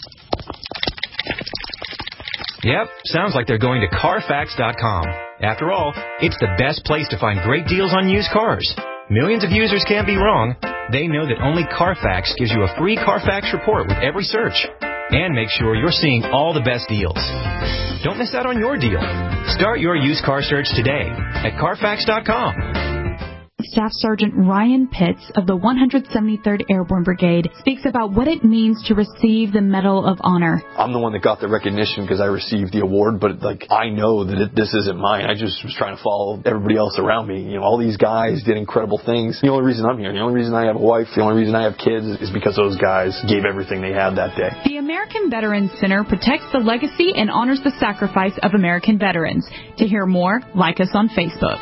S22: Yep, sounds like they're going to Carfax.com. After all, it's the best place to find great deals on used cars. Millions of users can't be wrong. They know that only Carfax gives you a free Carfax report with every search. And make sure you're seeing all the best deals. Don't miss out on your deal. Start your used car search today at Carfax.com.
S6: Staff Sergeant Ryan Pitts of the 173rd Airborne Brigade speaks about what it means to receive the Medal of Honor.
S8: I'm the one that got the recognition because I received the award, but I know that this isn't mine. I just was trying to follow everybody else around me. All these guys did incredible things. The only reason I'm here, the only reason I have a wife, the only reason I have kids is because those guys gave everything they had that day.
S6: The American Veterans Center protects the legacy and honors the sacrifice of American veterans. To hear more, like us on Facebook.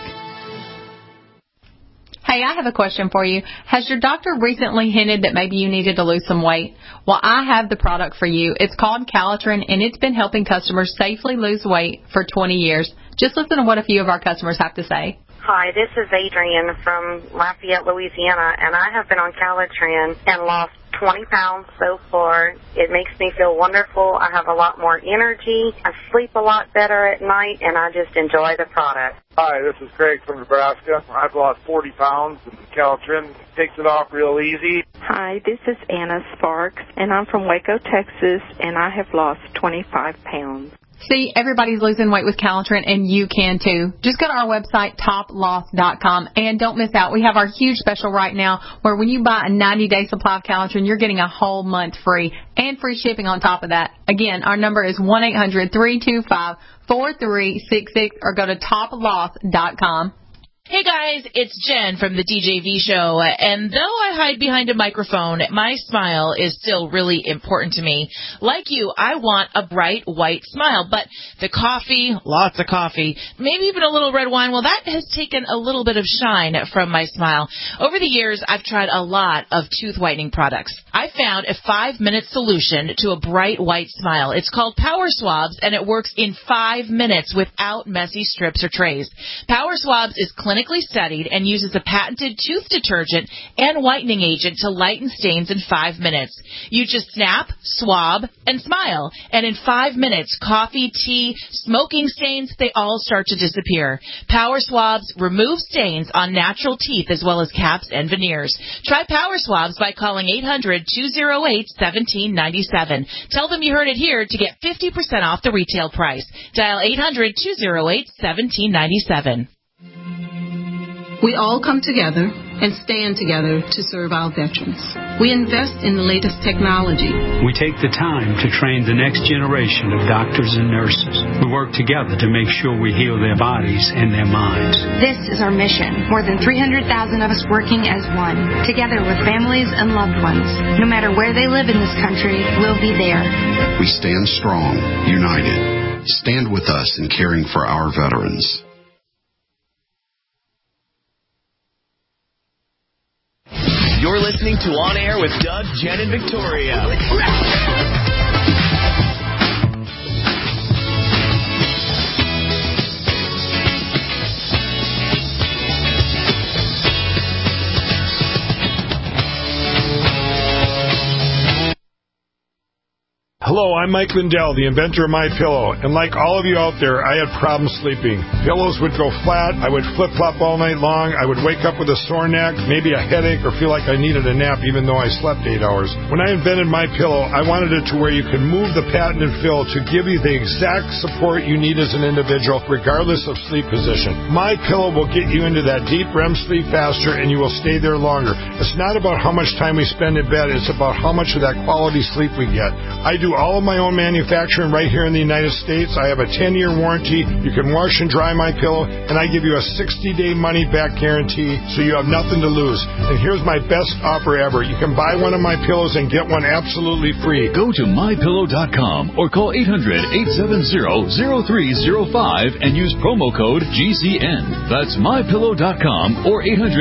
S5: Hey, I have a question for you. Has your doctor recently hinted that maybe you needed to lose some weight? Well, I have the product for you. It's called Calitrin, and it's been helping customers safely lose weight for 20 years. Just listen to what a few of our customers have to say.
S13: Hi, this is Adrian from Lafayette, Louisiana, and I have been on Calitrin and lost 20 pounds so far. It makes me feel wonderful. I have a lot more energy. I sleep a lot better at night, and I just enjoy the product.
S15: Hi, this is Craig from Nebraska. I've lost 40 pounds, and Calitrin takes it off real easy.
S25: Hi, this is Anna Sparks, and I'm from Waco, Texas, and I have lost 25 pounds.
S5: See, everybody's losing weight with Calitrin, and you can too. Just go to our website, toploss.com, and don't miss out. We have our huge special right now where when you buy a 90-day supply of Calitrin, you're getting a whole month free and free shipping on top of that. Again, our number is 1-800-325-4366 or go to toploss.com.
S2: Hey guys, it's Jen from the DJV show, and though I hide behind a microphone, my smile is still really important to me. Like you, I want a bright white smile, but the coffee, lots of coffee, maybe even a little red wine, well, that has taken a little bit of shine from my smile. Over the years, I've tried a lot of tooth whitening products. I found a 5-minute solution to a bright white smile. It's called Power Swabs, and it works in 5 minutes without messy strips or trays. Power Swabs is clinically studied and uses a patented tooth detergent and whitening agent to lighten stains in 5 minutes. You just snap, swab, and smile. And in 5 minutes, coffee, tea, smoking stains, they all start to disappear. Power Swabs remove stains on natural teeth as well as caps and veneers. Try Power Swabs by calling 800-208-1797. Tell them you heard it here to get 50% off the retail price. Dial 800-208-1797.
S26: We all come together and stand together to serve our veterans. We invest in the latest technology.
S20: We take the time to train the next generation of doctors and nurses. We work together to make sure we heal their bodies and their minds.
S27: This is our mission. More than 300,000 of us working as one, together with families and loved ones. No matter where they live in this country, we'll be there.
S28: We stand strong, united. Stand with us in caring for our veterans.
S14: You're listening to On Air with Doug, Jen, and Victoria.
S7: Hello, I'm Mike Lindell, the inventor of MyPillow, and like all of you out there, I had problems sleeping. Pillows would go flat, I would flip-flop all night long, I would wake up with a sore neck, maybe a headache, or feel like I needed a nap even though I slept 8 hours. When I invented MyPillow, I wanted it to where you could move the patented fill to give you the exact support you need as an individual, regardless of sleep position. MyPillow will get you into that deep REM sleep faster, and you will stay there longer. It's not about how much time we spend in bed, it's about how much of that quality sleep we get. I do all of my own manufacturing right here in the United States. I have a 10-year warranty. You can wash and dry MyPillow, and I give you a 60-day money-back guarantee, so you have nothing to lose. And here's my best offer ever. You can buy one of my pillows and get one absolutely free.
S12: Go to MyPillow.com or call 800-870-0305 and use promo code GCN. That's MyPillow.com or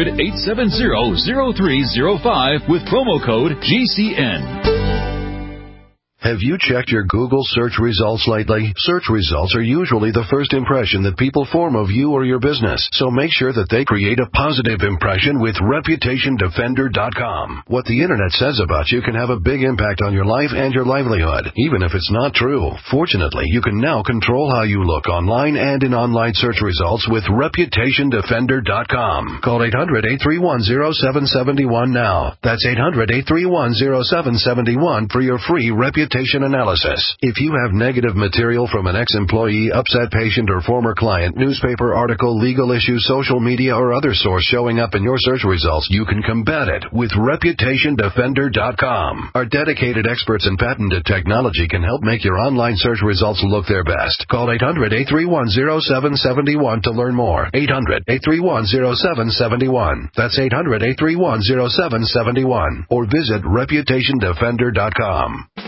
S12: 800-870-0305 with promo code GCN.
S16: Have you checked your Google search results lately? Search results are usually the first impression that people form of you or your business, so make sure that they create a positive impression with ReputationDefender.com. What the Internet says about you can have a big impact on your life and your livelihood, even if it's not true. Fortunately, you can now control how you look online and in online search results with ReputationDefender.com. Call 800-831-0771 now. That's 800-831-0771 for your free reputation analysis. If you have negative material from an ex-employee, upset patient, or former client, newspaper article, legal issue, social media, or other source showing up in your search results, you can combat it with ReputationDefender.com. Our dedicated experts in patented technology can help make your online search results look their best. Call 800-831-0771 to learn more. 800-831-0771. That's 800-831-0771. Or visit ReputationDefender.com.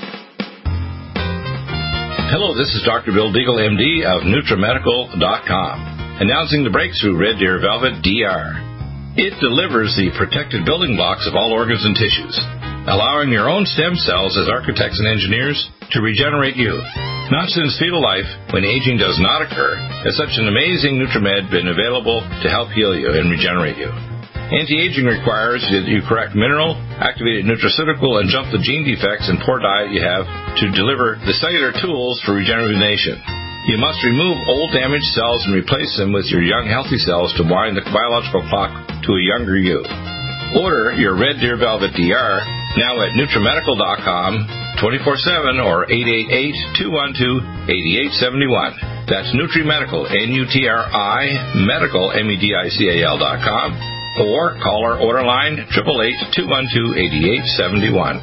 S17: Hello, this is Dr. Bill Deagle, MD of NutriMedical.com, announcing the breakthrough Red Deer Velvet DR. It delivers the protected building blocks of all organs and tissues, allowing your own stem cells as architects and engineers to regenerate you. Not since fetal life, when aging does not occur, has such an amazing NutriMed been available to help heal you and regenerate you. Anti-aging requires that you correct mineral, activated nutraceutical, and jump the gene defects and poor diet you have to deliver the cellular tools for rejuvenation. You must remove old damaged cells and replace them with your young healthy cells to wind the biological clock to a younger you. Order your Red Deer Velvet DR now at NutriMedical.com 24/7 or 888-212-8871. That's NutriMedical, N-U-T-R-I, Medical, M-E-D-I-C-A-L.com. Or call our order line 888-212-8871.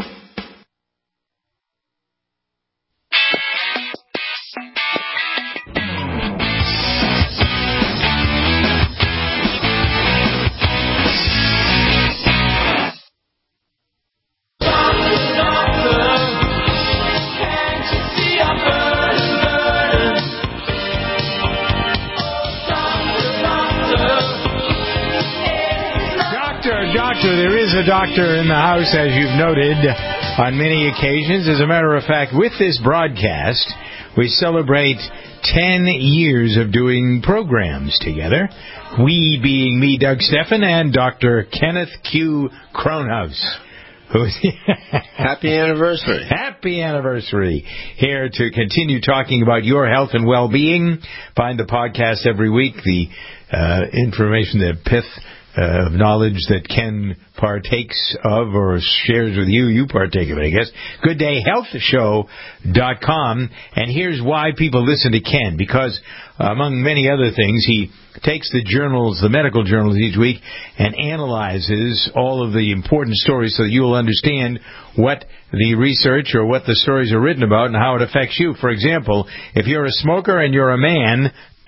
S3: There is a doctor in the house, as you've noted, on many occasions. As a matter of fact, with this broadcast, we celebrate 10 years of doing programs together. We being me, Doug Steffen, and Dr. Kenneth Q. Kronhaus.
S18: Happy anniversary.
S3: Happy anniversary. Here to continue talking about your health and well-being. Find the podcast every week, the information, the pith of knowledge that Ken partakes of or shares with you. You partake of it, I guess. GoodDayHealthShow.com. And here's why people listen to Ken. Because, among many other things, he takes the journals, the medical journals each week, and analyzes all of the important stories so that you will understand what the research or what the stories are written about and how it affects you. For example, if you're a smoker and you're a man,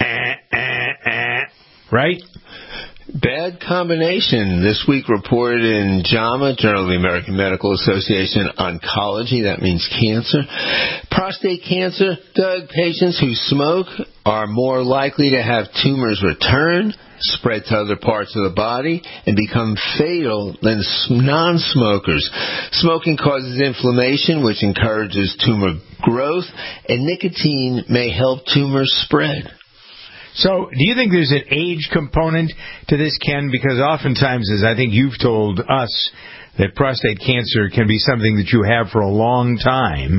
S3: right?
S18: Bad combination. This week reported in JAMA, Journal of the American Medical Association, Oncology. That means cancer. Prostate cancer. Doug, patients who smoke are more likely to have tumors return, spread to other parts of the body, and become fatal than non-smokers. Smoking causes inflammation, which encourages tumor growth, and nicotine may help tumors spread.
S3: So, do you think there's an age component to this, Ken? Because oftentimes, as I think you've told us, that prostate cancer can be something that you have for a long time.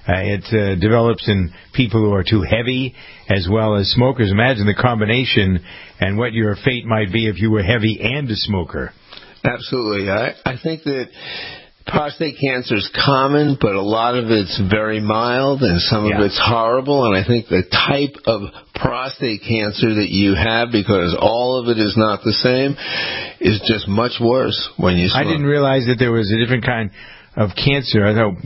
S3: It develops in people who are too heavy as well as smokers. Imagine the combination and what your fate might be if you were heavy and a smoker.
S18: Absolutely. I think that prostate cancer is common, but a lot of it's very mild and some of it's horrible. And I think the type of prostate cancer that you have, because all of it is not the same, is just much worse when you smoke.
S3: I didn't realize that there was a different kind of cancer. I thought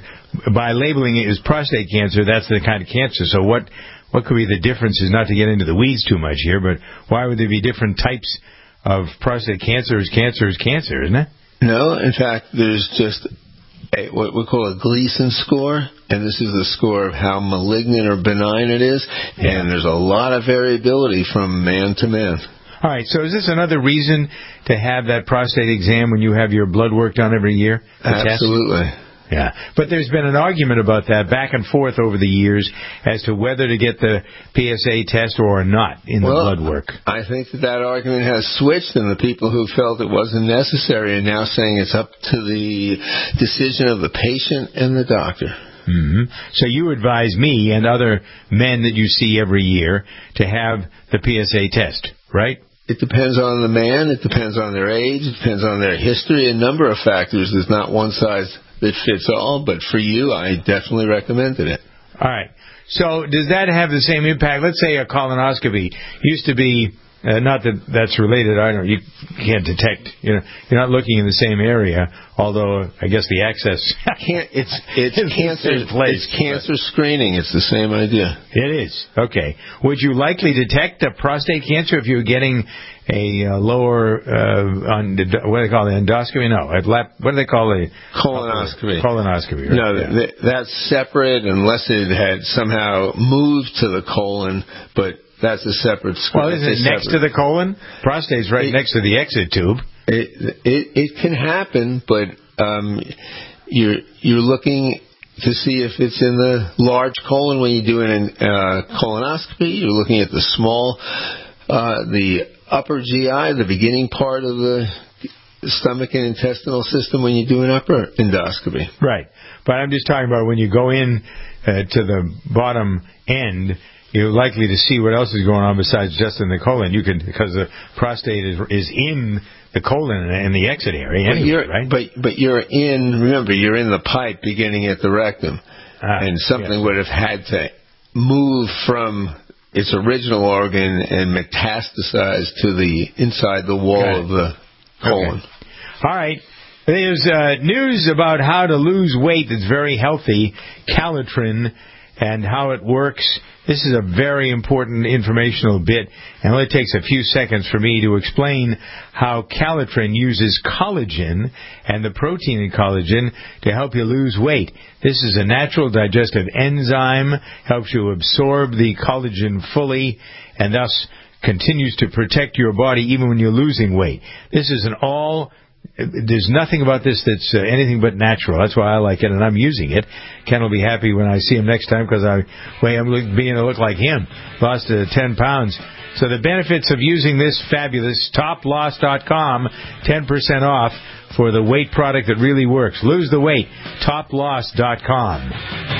S3: by labeling it as prostate cancer, that's the kind of cancer. So what could be the differences, not to get into the weeds too much here, but why would there be different types of prostate cancer? Cancer is cancer, isn't it?
S18: No, in fact, there's just what we call a Gleason score, and this is the score of how malignant or benign it is, and there's a lot of variability from man to man.
S3: All right, so is this another reason to have that prostate exam when you have your blood work done every year?
S18: Absolutely.
S3: Yeah, but there's been an argument about that back and forth over the years as to whether to get the PSA test or not in the blood work.
S18: I think that argument has switched, and the people who felt it wasn't necessary are now saying it's up to the decision of the patient and the doctor.
S3: Mm-hmm. So you advise me and other men that you see every year to have the PSA test, right?
S18: It depends on the man. It depends on their age. It depends on their history. A number of factors. There's not one size that fits all, but for you, I definitely recommended it.
S3: All right. So does that have the same impact? Let's say a colonoscopy used to be, not that that's related, I don't know, you can't detect, you're not looking in the same area, although I guess the access
S18: it's cancer. It's cancer screening. It's the same idea.
S3: It is. Okay. Would you likely detect a prostate cancer if you're getting a lower, what do they call it, endoscopy? No, what do they call it?
S18: Colonoscopy.
S3: Colonoscopy, right?
S18: No, that's separate unless it had somehow moved to the colon, but that's a separate screen.
S3: Well, isn't it next to the colon? Prostate's right next to the exit tube.
S18: It can happen, but you're looking to see if it's in the large colon when you do an colonoscopy. You're looking at the small, the upper GI, the beginning part of the stomach and intestinal system when you do an upper endoscopy.
S3: Right. But I'm just talking about when you go in to the bottom end, you're likely to see what else is going on besides just in the colon. You could, because the prostate is in the colon and the exit area anyway, right?
S18: But you're in the pipe beginning at the rectum. And something would have had to move from its original organ and metastasize to the inside the wall of the colon.
S3: Okay. All right. There's news about how to lose weight that's very healthy, Calitrin, and how it works. This is a very important informational bit, and it only takes a few seconds for me to explain how Calitrin uses collagen and the protein in collagen to help you lose weight. This is a natural digestive enzyme, helps you absorb the collagen fully, and thus continues to protect your body even when you're losing weight. This is there's nothing about this that's anything but natural. That's why I like it, and I'm using it. Ken will be happy when I see him next time because I'm beginning to look like him. Lost 10 pounds. So the benefits of using this fabulous toploss.com, 10% off for the weight product that really works. Lose the weight, toploss.com.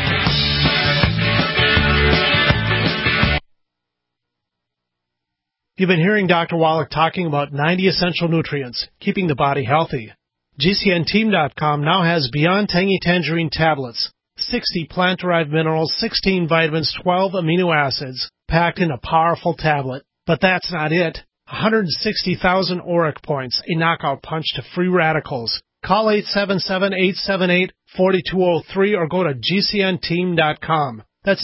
S1: You've been hearing Dr. Wallach talking about 90 essential nutrients, keeping the body healthy. GCNteam.com now has Beyond Tangy Tangerine tablets, 60 plant-derived minerals, 16 vitamins, 12 amino acids, packed in a powerful tablet. But that's not it. 160,000 ORAC points, a knockout punch to free radicals. Call 877-878-4203 or go to GCNteam.com. That's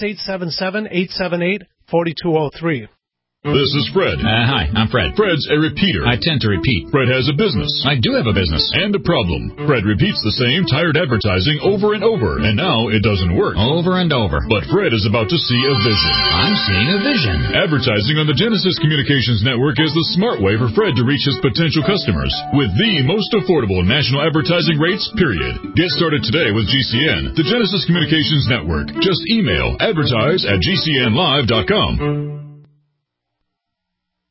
S1: 877-878-4203.
S12: This is Fred.
S9: Hi, I'm Fred.
S12: Fred's a repeater.
S9: I tend to repeat.
S12: Fred has a business.
S9: I do have a business.
S12: And a problem. Fred repeats the same tired advertising over and over, and now it doesn't work.
S9: Over and over.
S12: But Fred is about to see a vision.
S9: I'm seeing a vision.
S12: Advertising on the Genesis Communications Network is the smart way for Fred to reach his potential customers with the most affordable national advertising rates, period. Get started today with GCN, the Genesis Communications Network. Just email advertise@gcnlive.com.